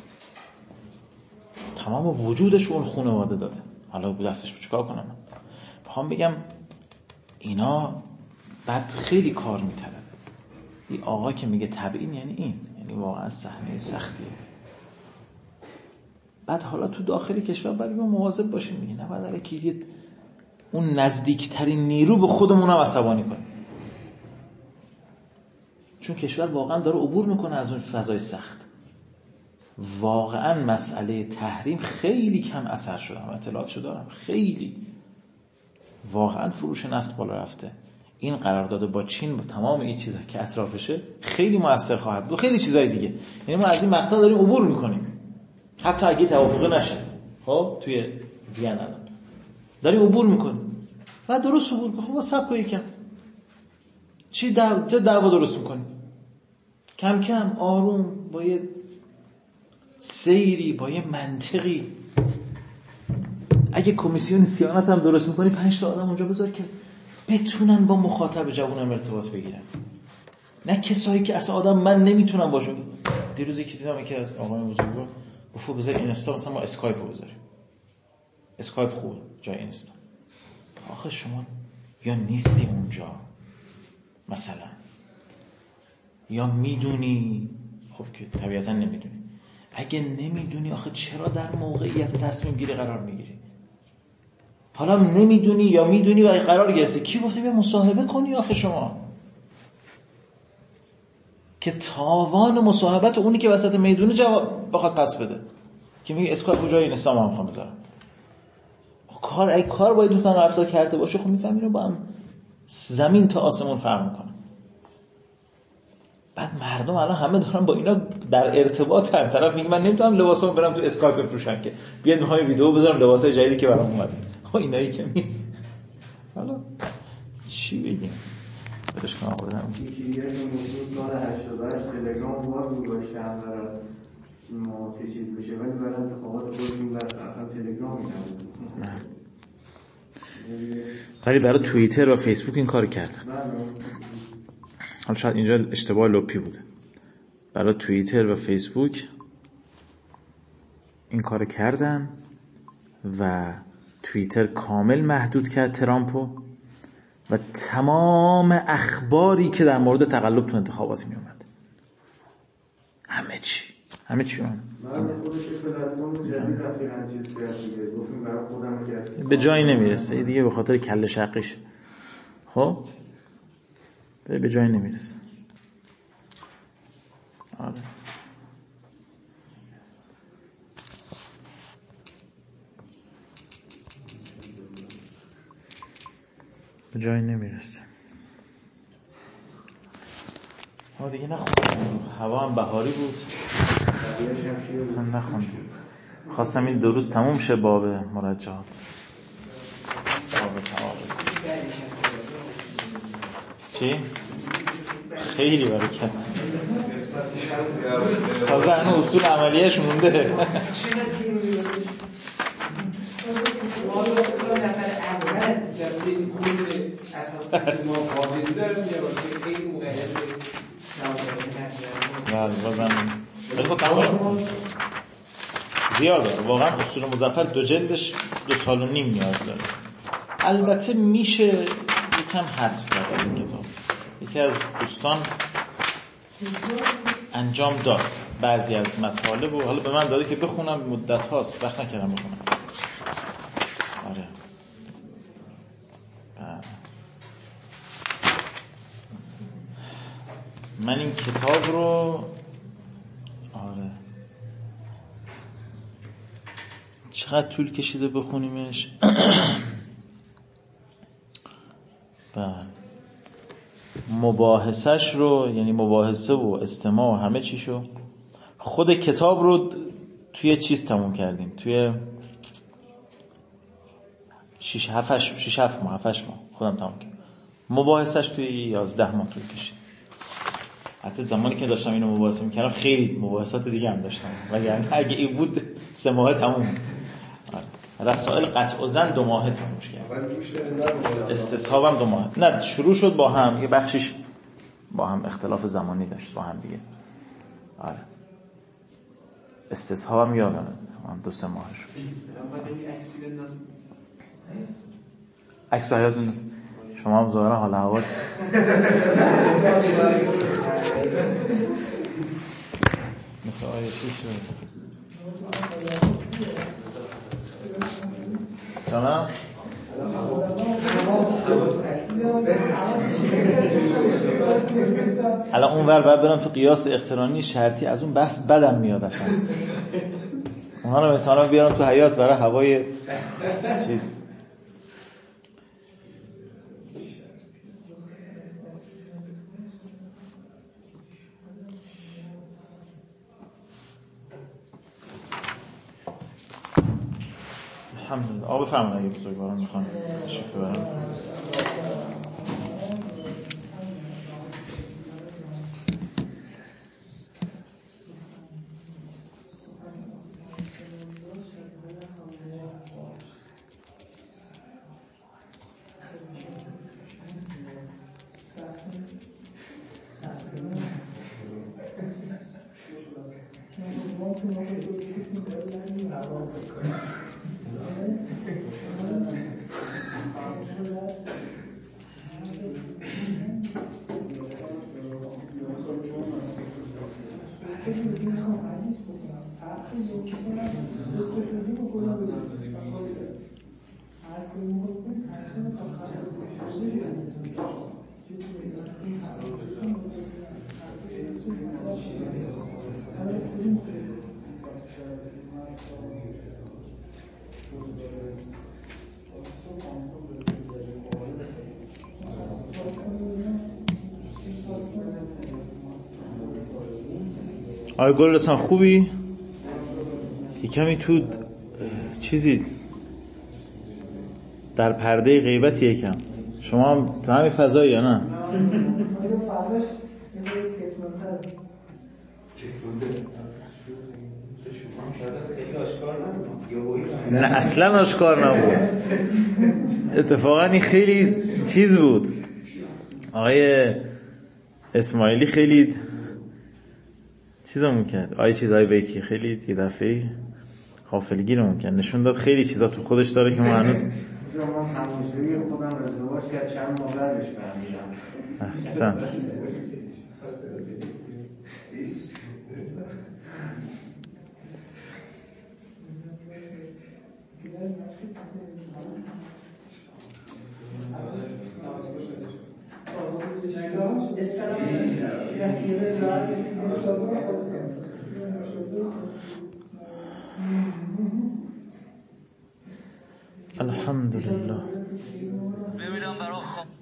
تمام وجودش اون خانواده داده. حالا بود دستش چیکار کنم؟ میخوام بگم اینا بعد خیلی کار میطلبه. این آقا که میگه تبیین یعنی این، یعنی واقعا صحنه سختیه. بعد حالا تو داخلی کشور باید مواظب باشیم دیگه، نباید الکی اون نزدیکترین نیرو به خودمون هم عصبانی کنیم، چون کشور واقعا داره عبور میکنه از اون فضای سخت. واقعا مسئله تحریم خیلی کم اثر شده، اطلاعاتشو دارم، خیلی واقعا فروش نفت بالا رفته. این قرارداد با چین با تمام این چیزا که اطرافشه خیلی موثر خواهد بود، خیلی چیزای دیگه. یعنی ما از این مقطع داریم عبور میکنیم، حتی اگه توافقی نشه. خب توی وین الان داریم عبور میکنیم و درست عبور کنیم. خب صبر کن یکم، چه دعوا درست میکنیم؟ کم کم آروم با یه سیری، با یه منطقی. اگه کمیسیون صیانت هم درست میکنی 5 تا آدم اونجا بذار که بتونن با مخاطب جوونم ارتباط بگیرن، نه کسایی که اصلا آدم من نمیتونم باشم. دیروز یکی دیدم که از آقای بزرگوار گفت بذار اینستا مثلا ما اسکایپ رو بذاریم، اسکایپ خوبه جای اینستا. آخه شما یا نیستی اونجا مثلا، یا میدونی، خب که طبیعتا نمیدونی. اگه نمیدونی آخه چرا در موقعیت تصمیم گیری قرار میگیری؟ حالا نمیدونی یا میدونی و قرار گرفتی، کی گفته بیا مصاحبه کنی آخه شما؟ که تاوان مصاحبت اونی که وسط میدونه جواب بخواد پس بده، که میگه اسکایپ جای اینستا هم میخوام بذارم. کار باید دوتان رفتار کرده باشه. خب میفهمین با هم زمین تا آسمون فرق میکنه. بعد مردم الان همه دارن با اینا در ارتباطن. طرف میگه من نمیتونم لباسامو برم تو اسکایپ بفروشم که بیاد میخوام ویدیو بذارم لباسای جدیدی که برام اومده. خب اینایی که حالا چی بگیم؟ بهش کنم آدم یکی موضوع سال 88 تلگرام باز گذاشتم برای ما چیز بشه، ولی برای انتخابات بردیم بس اصلا تلگرام می‌کنه. ولی برای توییتر و فیسبوک این کار کردن. حالا شاید اینجا اشتباه لپی بوده. برای توییتر و فیسبوک این کار کردن و توییتر کامل محدود کرد ترامپو و تمام اخباری که در مورد تقلب تو انتخابات می اومد، همه چی اون به جایی نمیرسه دیگه، به خاطر کله شقیش. خب به جایی نمیرسه. آره به جایی نمیرسه. ما دیگه نخوندیم، هوا هم بهاری بود اصلا نخوندیم. خواستم این 2 روز تموم شه باب مرجعات، باب تعارض. چی؟ خیلی برکت. تازه هنو اصول عملیش مونده. زیاده واقعا. اصول مظفر 2 جلدش 2.5 سال نیاز داره. البته میشه یکم حذف کرد این کتاب. یکی از دوستان انجام داد بعضی از مطالب و حالا به من داده که بخونم، مدت هاست وقت نکردم بخونم. آره من این کتاب رو آره چقدر طول کشیده بخونیمش. بله مباحثش رو، یعنی مباحثه و استماع و همه چیشو، خود کتاب رو توی چیز تموم کردیم، توی 6-7 ماه خودم تموم کردم. مباحثش توی 11 ماه طول کشید. حتی زمانی که داشتم اینو مباحثه میکردم خیلی مباحثات دیگه هم داشتم، وگرنه اگه این بود 3 ماه تموم. رسائل قطع و زن 2 ماه تموم کرد. استصحاب هم 2 ماه. نه شروع شد با هم، یه بخشش با هم اختلاف زمانی داشت با هم دیگه. آره استصحاب هم یادمه 2-3 ماهش. عکس حیاتون شما هم ظاهرا حال هوات مثل آیه چیز شد جانم. الان اونور باید برم تو قیاس اقترانی شرطی، از اون بحث بدم میاد اصلا. اونا رو مثلا بیارم تو حیات برای هوای چیز. الحمدلله. آب بفرمایید اگه بزرگواران میخوان تشریف ببرن. آقای گلرسان خوبی؟ یه کمی تو چیزی در پرده غیبت یکم شما هم تو همین فضایی یا نه؟ نه اصلا آشکار نبود. اتفاقا این خیلی چیز بود. آقای اسماعیلی خیلی چیزمون کرد. چیزای بیکی خیلی یه دفعه غافلگیرمون کرد. نشون داد خیلی چیزا تو خودش داره که ما هنوز من همونجوری خودم ازدواج کرد چند ماه بعدش فهمیدم. احسن. الحمدلله. ببینم برای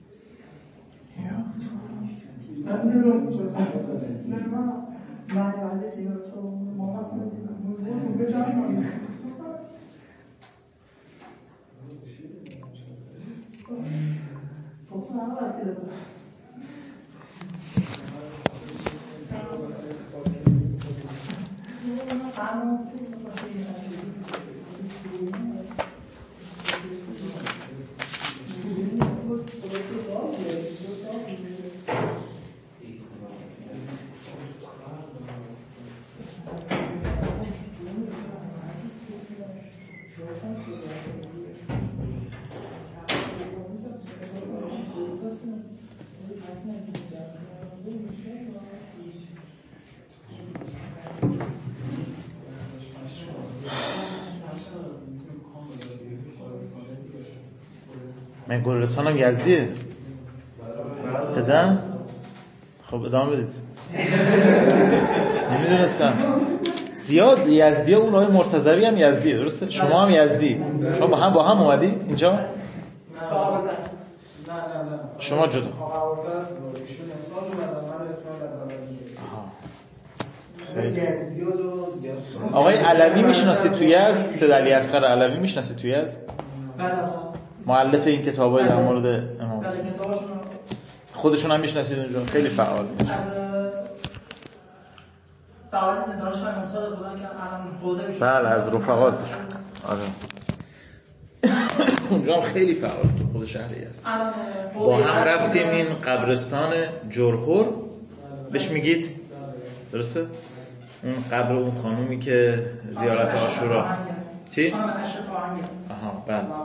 من گلرسانم یزدیه کدام؟ خب ادامه بدید. نمیدونستم زیاد یزدی ها. اونهای مرتضوی هم یزدیه درسته؟ شما هم یزدی. شما با هم اومدید اینجا؟ شما جدا. آقای علوی میشناسید توی یزد؟ سید علی اصغر علوی میشناسید توی یزد؟ مؤلف این کتابای در مورد امام حسین. خودشون هم میشناسید اونجا؟ خیلی فعال. فعال دانشگاه امام صادق بودن که الان حوزه میشه. بله از رفقاست. آره. اونجا هم خیلی فعال تو خود شهری است. با هم رفتیم این قبرستان جرهور بهش میگید درسته؟ اون قبر اون خانومی که زیارت عاشورا چی؟ آها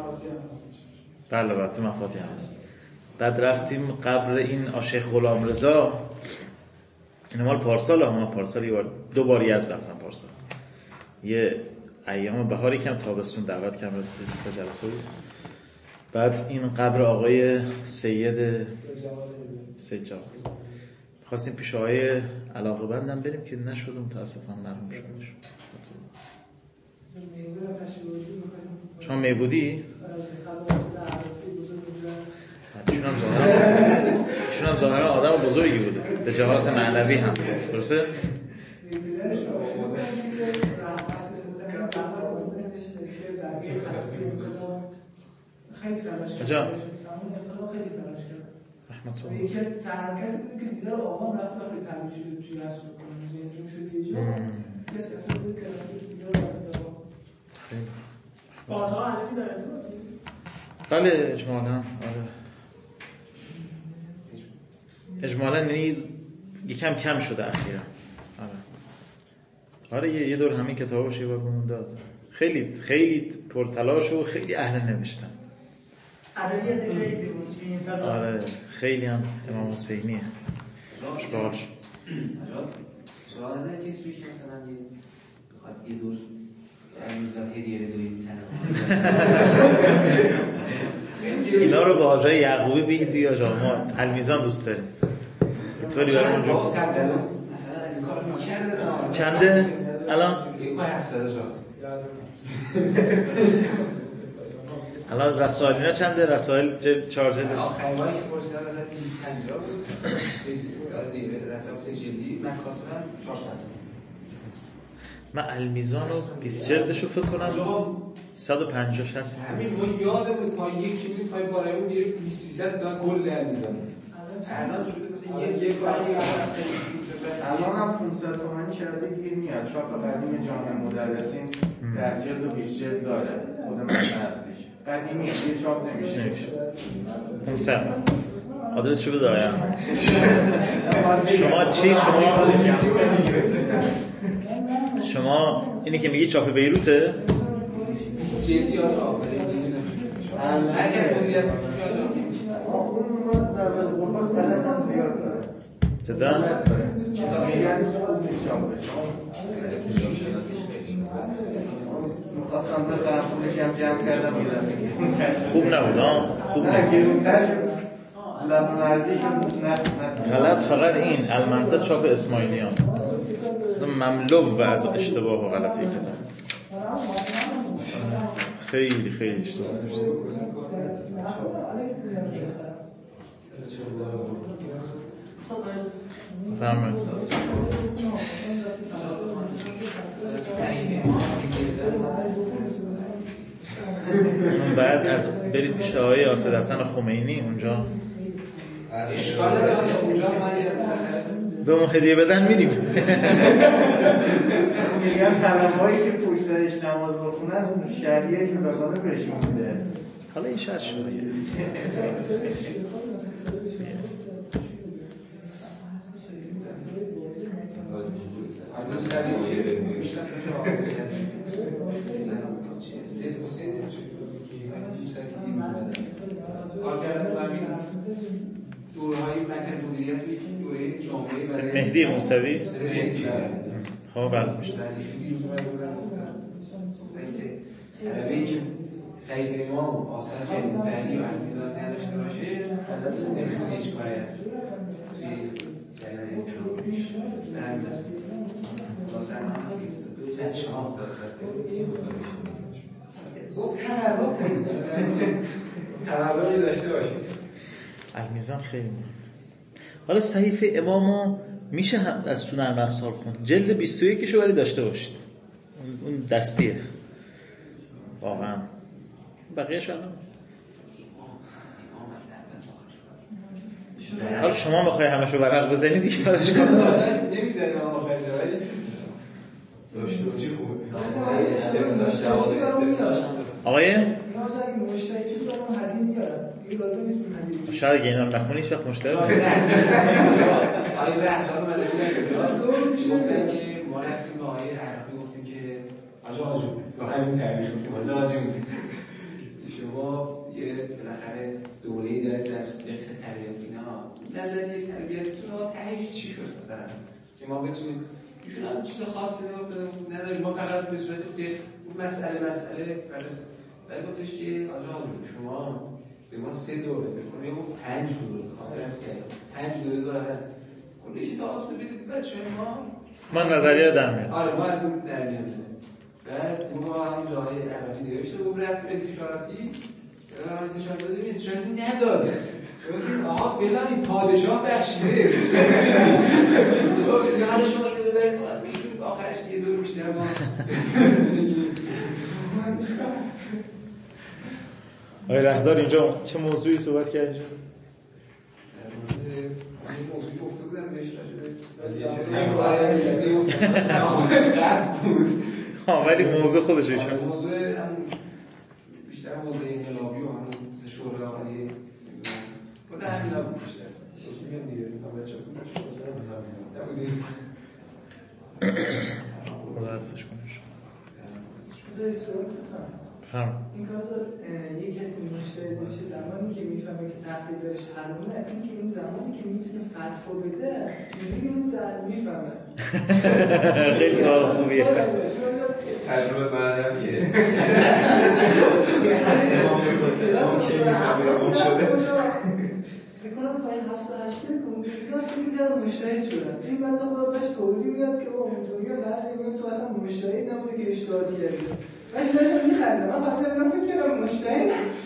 بله تو مفاتیح هست. بعد رفتیم قبر این شیخ غلام رضا. این مال پارسال هم پارسال دو بار یزد رفتم پارسال. یه ایام بهاری کم تابستون دعوت کردم به جلسه بود. بعد این قبر آقای سید سجاد خواستیم پیش آقای علاقه بندم بریم که نشد متاسفانه مرحوم شد. شما میبودی؟ ایشون هم ظاهرا آدم بزرگی بوده به جهات معنوی هم درسته؟ خیلی تلاش کرد. خیلی تلاش کرد. رحمت الله. یکی از تنها کسی بود که دیدار آقام رفت وقتی تبلیغ شد توی رسم کنه زندون شد یه جا. کسی اصلا بود که رفت دیدار آقام. خیلی. بازها علتی داره تو؟ بله اجمالا آره. اجمالا یعنی یکم کم شده اخیرا. آره. آره یه دور همین کتابش یه بار بهمون داد. خیلی خیلی پرتلاش و خیلی اهل نوشتن. ادبیات خیلی بود. آره خیلی هم امام حسینیه. اشکالش. سوال نداره کسی که مثلا بخواد یه دور میزان هدیه بدوید اینا رو با آقای یعقوبی بگید بیا جا ما المیزان دوست داریم. طوری برای اونجا مثلا از این کار میکرده چنده الان؟ 1700 الان رسائل اینا چنده؟ رسائل چهار جلد آخرین باری که پرسیدم ازت 250 بود رسائل 3 جلدی من خواستم 400 من المیزان رو 20 جلدشو فکر کنم 150 هست. همین ما یادمون پای یکی بود پای بالایمون گرفت 200 تا کل المیزان الان شده مثلا یک کاری الان هم 500 تومانی شرط گیر میاد. چاپ قدیم جامع مدرسین در جلد و 20 جلد داره خود متن اصلیش قدیمی یه چاپ نمیشه 500 آدرس شو بدایم شما چی؟ شما اینی که میگی چاپ بیروته؟ 20 جلدی آره هرکه مدیریت اون زبر قرباس بلد هم زیاد داره جدا؟ کتابی از خوب نیست چاپ بشه مخواستم بخرم پولش هم جمع کردم خوب نبود خوب نیست غلط فقط این المنطق چاپ اسماعیلیان مملو از اشتباه و غلطی کتاب خیلی خیلی اشتباه فهمت اون بعد از برید پیش آقای یاسر حسن خمینی اونجا اشکال نداره اونجا به اون هدیه بدن میریم میگم طلبایی که پشت سرش نماز بخونن شریعه که بگانه بهشون میده. حالا این شاید شده کار کردن تو همین دورهایی مرکز مدیریت توی دوره جامعه مهدی موسوی ها بله میشه ادبی که سعی امام آثار خیلی متعلی و میزان نداشته باشه نمیتونه هیچ کاری از توی جریان انقلابیش برمی دست واسه هم 22 جد شما گفت تبرقی داشته باشید. المیزان خیلی مهم. حالا صحیفه امامو میشه هم از تو نرم افزار خوند. جلد 21 شو ولی داشته باشید. اون دستیه. واقعا. بقیه‌اش الان. حالا شما میخوای همشو ورق بزنید دیگه کارش کنید. نمیزنید اما آخرش ولی داشته باشی خوبه. آقای مشتری چیز دارم هدیه میارم. دیگه لازم نیست هدیه. شاید اینا رو نخونی هیچ وقت مشتری آقای رهدار گفتن که ما رفتیم به آقای عرفی گفتیم که آجا با همین تعریف که آجا شما یه بالاخره دوره‌ای دارید در فقه تربیت اینا نظریه تربیتتون رو تهش چی شد مثلا که ما بتونیم ایشون هم چیز خاصی نگفتن نداریم ما فقط به صورت مسئله بررسی ولی گفتش که آجا شما به ما 3 دوره بکنم یا 5 دوره خاطر هست که 5 دوره دارن کلی کتاباتون بدید بچه ما نظریه رو در میاد. آره ما از اون در میاد بعد ما همون جاهای عرفی دیگه گفت رفتیم انتشاراتی انتشاراتی نداده گفتیم آقا فلانی پادشاه بخشیده گفت حالا شما اینو ببرید از میشون آخرش یه دور بیشتر ما آقای رهدار اینجا چه موضوعی صحبت کرد اینجا؟ این موضوعی گفته بودم بهش ولی موضوع خودش ایشون موضوع بیشتر موضوع انقلابی و همون شورای عالی خود همینا بود بیشتر میگم دیگه تا بچه‌ها بود این کار رو یک کسی مشتهد باشه زمانی که میفهمه که تقلیدش حرومه، این که اون زمانی که میتونه فتوا بده اینجوری اون میفهمه. خیلی سوال خوبیه. تجربه بعدم که میکنم پایین 7-8 که مشتهد شدن. این بنده خدا داشت توضیح میداد که اون دنیا بعضی میگن تو اصلا مشتهد نبوده که اجتهاد کردی. من داشتم میخندم. من فکر کردم مشتهد.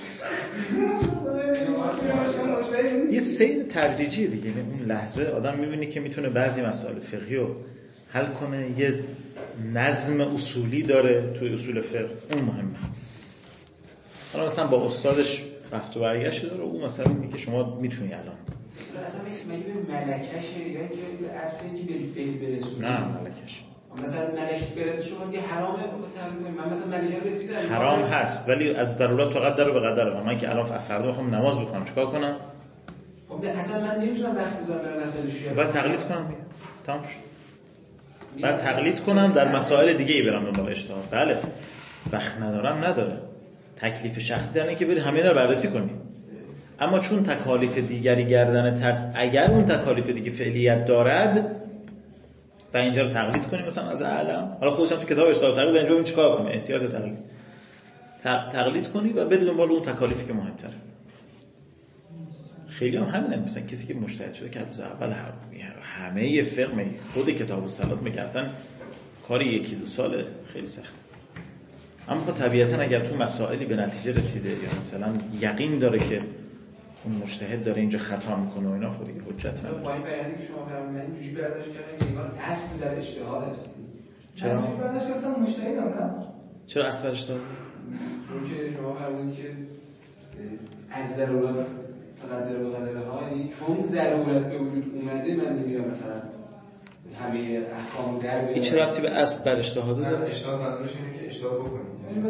یه سیر تدریجیه دیگه. اون لحظه آدم میبینه که میتونه بعضی مسائل فقهی رو حل کنه، یه نظم اصولی داره توی اصول فقه، اون مهمه. حالا مثلا با استادش رفت و برگشت داره، اون مثلا میگه شما میتونی الان اصلا مگه به ملکشه یا اینکه اصلا اینکه به فعل برسونه؟ نه ملکش مثلا ملک برسه شما دیگه حرامه. من مثلا ملکه رسیدم حرام هست ولی از ضرورت تو قدر به قدره. من که الان فردا بخوام نماز بخونم چیکار کنم؟ خب اصلا من نمیتونم وقت بذارم برای مسائل شیعه. بعد تقلید کنم دیگه. تمام شد. بعد تقلید کنم در مسائل دیگه ای برم دنبال اجتهاد. بله وقت نداره. تکلیف شخصی داره که بری همه اینا رو بررسی کنی. اما چون تکالیف دیگری گردنت هست، اگر اون تکالیف دیگه فعلیت دارد و اینجا رو تقلید کنی مثلا از اعلم، حالا خودش هم تو کتاب اجتهاد تقلید اینجا ببین چیکار کنی، احتیاط تقلید کنی و بری دنبال اون تکالیفی که مهم‌تره. خیلی هم همینه، مثلا کسی که مجتهد شده که روز اول همه فقه میگه، خود کتاب الصلات میگه اصلا کاری 1-2 ساله خیلی سخت. اما طبیعتا اگر تو مسائلی به نتیجه رسیده یا مثلا یقین داره که اون مجتهد داره اینجا خطا میکنه و اینا، خود دیگه حجت نداره. پایین بیانی که شما فرمودین اینجوری برداشت کردن که اینا اصل در اجتهاد است. چرا اصل برداشت اصلا مجتهدم نه؟ چرا اصل اجتهاد؟ چون که شما فرمودید که از ضرورت تقدر به قدره ها، یعنی چون ضرورت به وجود اومده من نمیرم مثلا همه احکام در بیارم. هیچ ربطی به اصل در اجتهاد داره؟ اجتهاد منظورش اینه که اجتهاد بکنیم.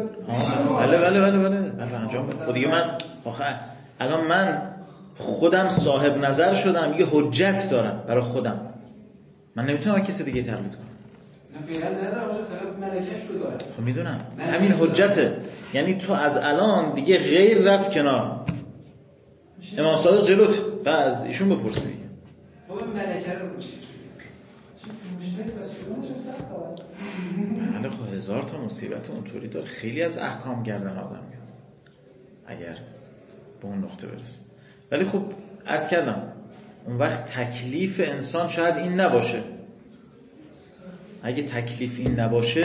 بله انجام بده. دیگه من الان من خودم صاحب نظر شدم، یه حجت دارم برای خودم، من نمیتونم کسی دیگه تقلید کنم. نه فعلا ندارم، فقط ملکش رو دارم. خب میدونم همین حجته. یعنی تو از الان دیگه غیر رفت کنار، امام صادق جلوت بعد ایشون بپرس دیگه. بابا ملکه رو بله خب 1000 تا مصیبت اونطوری داره، خیلی از احکام گردن آدم میاد اگر به اون نقطه برسه. ولی خب عرض کردم اون وقت تکلیف انسان شاید این نباشه. اگه تکلیف این نباشه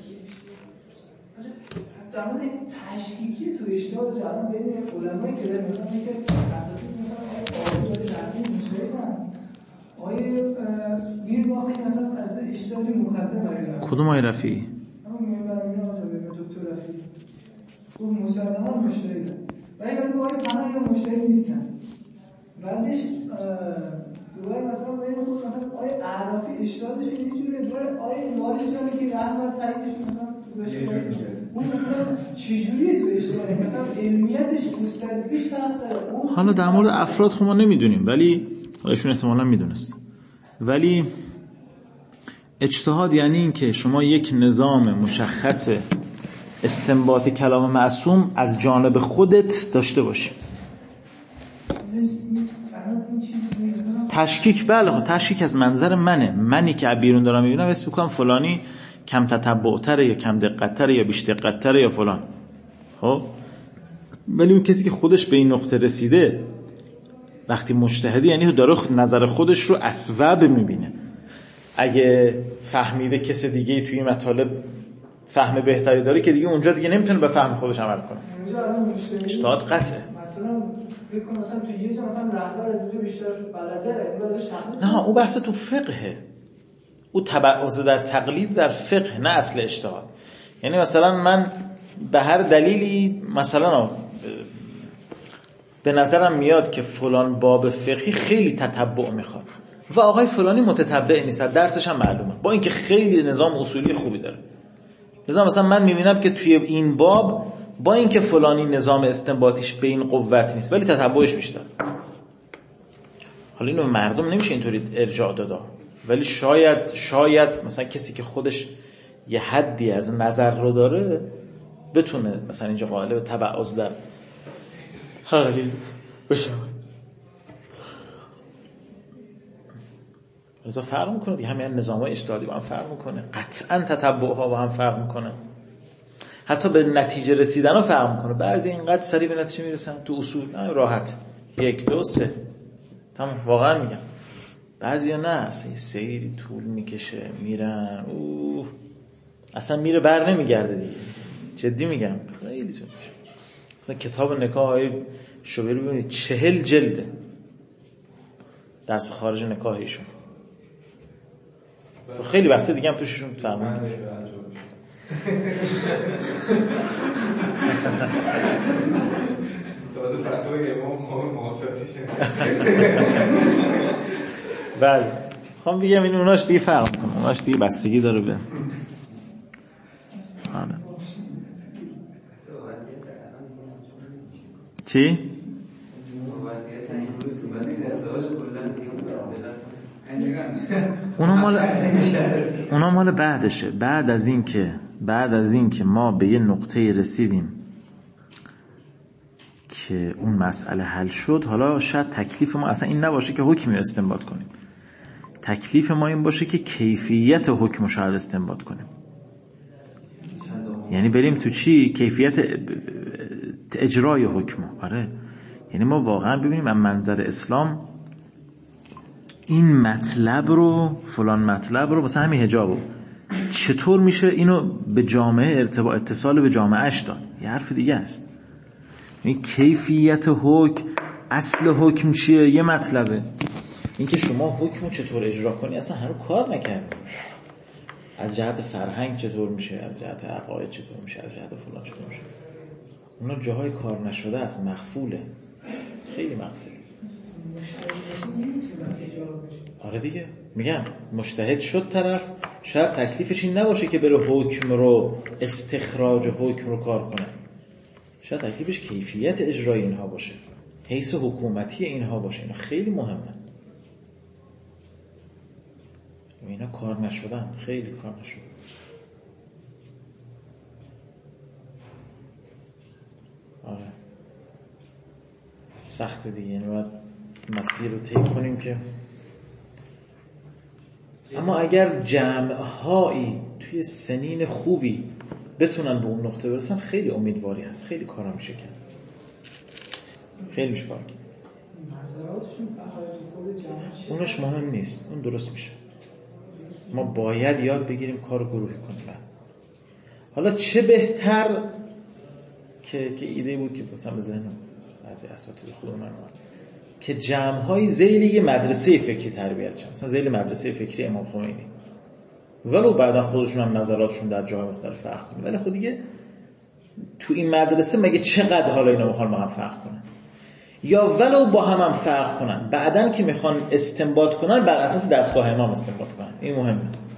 در مورد تشکیکی تو اجتهاد الان بین علمایی که دارن مثلا اینکه اساتید مثلا آیه درمی مشهدن آیه میرواقی مثلا از اجتهادی مقدم برای کدوم آیه رفیعی؟ همون میبرم اینا آجا به دکتر رفیعی اون مسلمان مشهدن ولی برای آیه پناه یا مشهد نیستن. بعدش دوباره مثلا بین خود مثلا آیه اعرافی اجتهادش یه جوره، دوباره آیه مالی جانی که رهبر تعیینش مثلا اون مثلا چجوریه تو اجتهاد مثلا علمیتش گستردگیش فرق داره. حالا در مورد افراد خب ما نمیدونیم، ولی ایشون احتمالاً میدونست. ولی اجتهاد یعنی این که شما یک نظام مشخص استنباط کلام معصوم از جانب خودت داشته باشی. تشکیک بله، تشکیک از منظر منی که بیرون دارم میبینم اسم میکنم فلانی کم تتبع‌تره یا کم دقت‌تره یا بیش دقت‌تره یا فلان. خب ولی اون کسی که خودش به این نقطه رسیده وقتی مجتهدی یعنی داره نظر خودش رو اصوب میبینه. اگه فهمیده کسی دیگه توی این مطالب فهم بهتری داره که دیگه اونجا دیگه نمیتونه به فهم خودش عمل کنه. اجتهاد قطعه. مثلا فکر کن مثلا تو یه جا مثلا رهبر از اونجا بیشتر بلده اون ازش تقلید. نه اون بحث تو فقهه. او تبعض در تقلید در فقه نه اصل اجتهاد. یعنی مثلا من به هر دلیلی مثلا به نظرم میاد که فلان باب فقهی خیلی تتبع میخواد و آقای فلانی متتبع نیست، درسش هم معلومه با اینکه خیلی نظام اصولی خوبی داره. مثلا من میبینم که توی این باب با اینکه فلانی نظام استنباطیش به این قوت نیست ولی تتبعش بیشتر. حالا اینو مردم نمیشه اینطوری ارجاع داده، ولی شاید مثلا کسی که خودش یه حدی از نظر رو داره بتونه مثلا اینجا قائل به تبعض در حقیقی بشه. لذا فرق میکنه دیگه، همین نظام‌های اجتهادی با هم فرق میکنه، قطعاً تتبعها با هم فرق میکنه، حتی به نتیجه رسیدن ها فرق میکنه. بعضی اینقدر سریع به نتیجه میرسن تو اصول راحت 1 2 3 تمام، واقعا میگم. بعضیا نه، اصلا یه سیری طول میکشه، میرن اصلا میره بر نمیگرده دیگه، جدی میگم خیلی طول میشه. مثلا کتاب نکاح های شوبری ببینید 40 جلده، درس خارج نکاح ایشون، خیلی بحث دیگه هم توششون فهمید. تازه فتوای امام محتاطیشه. بله خواهم بگم این اوناش دیگه فرق کنه، اوناش دیگه بستگی داره به چی؟ اونا مال بعدشه. بعد از این که ما به یه نقطه رسیدیم که اون مسئله حل شد، حالا شاید تکلیف ما اصلا این نباشه که حکمی استنباط کنیم، تکلیف ما این باشه که کیفیت حکم رو شاید استنباط کنیم. یعنی بریم تو چی؟ کیفیت اجرای حکم. آره، یعنی ما واقعا ببینیم از منظر اسلام این مطلب رو، فلان مطلب رو، مثلا همین حجابو چطور میشه اینو به جامعه اتصال به جامعهش داد، یه حرف دیگه است. این کیفیت حکم، اصل حکم چیه یه مطلبه، این که شما حکم رو چطور اجرا کنی اصلا هنوز کار نکردی. از جهت فرهنگ چطور میشه، از جهت عقاید چطور میشه، از جهت فلان چطور میشه، اونا جاهای کار نشده است، مغفوله، خیلی مغفوله. آره دیگه میگم مجتهد شد طرف، شاید تکلیفش این نباشه که بره حکم رو، استخراج حکم رو کار کنه، شاید تکلیفش کیفیت اجرای اینها باشه، حیث حکومتی اینها باشه. اینا خیلی مهمه، اینا کار نشدن، خیلی کار نشدن. آره سخت دیگه، یعنی باید مسیر رو طی کنیم که، اما اگر جمع‌هایی توی سنین خوبی بتونن به اون نقطه برسن خیلی امیدواری هست، خیلی کارا میشه کرد، خیلی میشه کار کرد. اونش مهم نیست، اون درست میشه. ما باید یاد بگیریم کار گروهی کنیم. حالا چه بهتر که ایده بود که مثلا به ذهنم بعضی اساتید خودمون اومد که جمع‌های ذیل یه مدرسه فکری تربیت شن، مثلا ذیل مدرسه فکری امام خمینی، ولو بعدا خودشون هم نظراتشون در جاهای مختلف فرق کنه، ولی خود دیگه تو این مدرسه مگه چقدر حالا اینا میخوان با هم فرق کنن، یا ولو با هم فرق کنن بعدن که میخوان استنباط کنن بر اساس دستگاه امام استنباط کنن. این مهمه.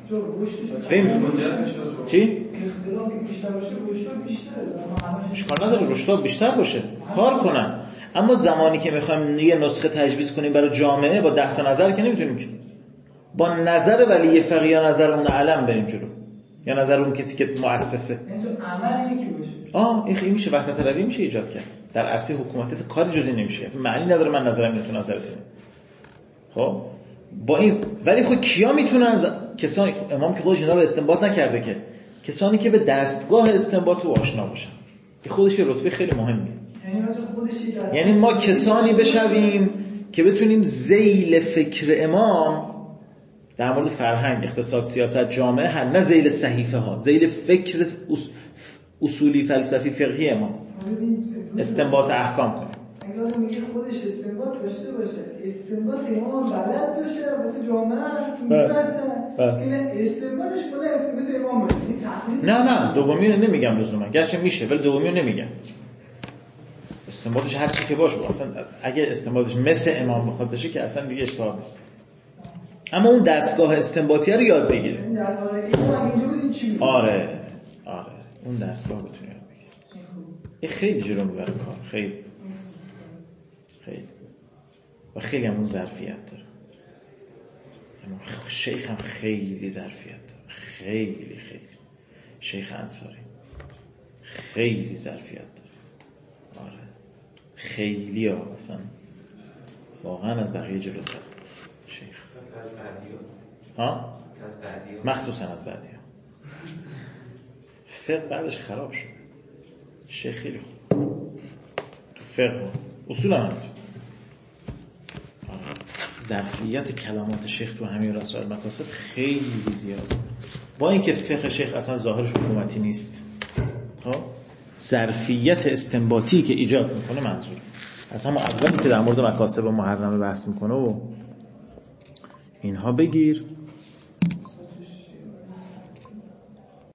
چی؟ اختلافی بیشتر باشه رشد بیشتره، اشکال نداره رشد بیشتر باشه، کار کنن، اما زمانی که میخوایم یه نسخه تجویز کنیم برای جامعه با 10 تا نظر که نمیتونیم که با نظر ولی فقیه یا نظر اون علم بریم جلو، یا نظر اون کسی که مؤسسه. این تو عمل یکی باشه. این خیلی میشه وحدت روی میشه ایجاد کرد در عرصه حکومت، اصلا کاری جزئی نمیشه، اصلا معنی نداره من نظرم اینه تو نظرت اینه. خب با این ولی خب کیا میتونن کسانی، امام که خودش اینا رو استنباط نکرده که، کسانی که به دستگاه استنباط و آشنا باشن، که خودش یه رتبه خیلی مهمیه. یعنی ما کسانی بشویم که بتونیم ذیل فکر امام در مورد فرهنگ، اقتصاد، سیاست، جامعه حل، نه ذیل صحیفه ها، ذیل فکر اصولی فلسفی فقهی امام استنباط احکام کنیم. اگر میگه خودش استنباط داشته باشه، استنباط امام بلد باشه واسه جامعه میرسه، این استنباطش کنه مثل امام باشه. نه دومی رو نمیگم لزوما، گرچه میشه ولی دومی رو نمیگم. استنباطش هر چی که باشه، اصلا اگه استنباطش مثل امام بخواد بشه که اصلا دیگه اشکال نیست، اما اون دستگاه استنباطی رو یاد بگیریم. آره اون دستگاه بتونی یاد بگیریم. این خیلی جلو میبره کار، خیلی و خیلی هم اون ظرفیت داره. شیخ هم خیلی ظرفیت داره، خیلی شیخ انصاری خیلی ظرفیت داره. آره خیلی ها مثلا واقعا از بقیه جلوتر شیخ. از بعدی‌ها ها؟ از بعدی‌ها مخصوصا از بعدی ها. فقه بعدش خراب شد. شیخ خیلی خوب تو فقه اصولا هم ظرفیت کلمات شیخ تو همین رسائل المقاصد خیلی زیاده، با اینکه فقه شیخ اصلا ظاهرش حکومتی نیست. خب ظرفیت استنباطی که ایجاد میکنه منظور از همون اولی که در مورد مکاسب و محرمه بحث میکنه و اینها بگیر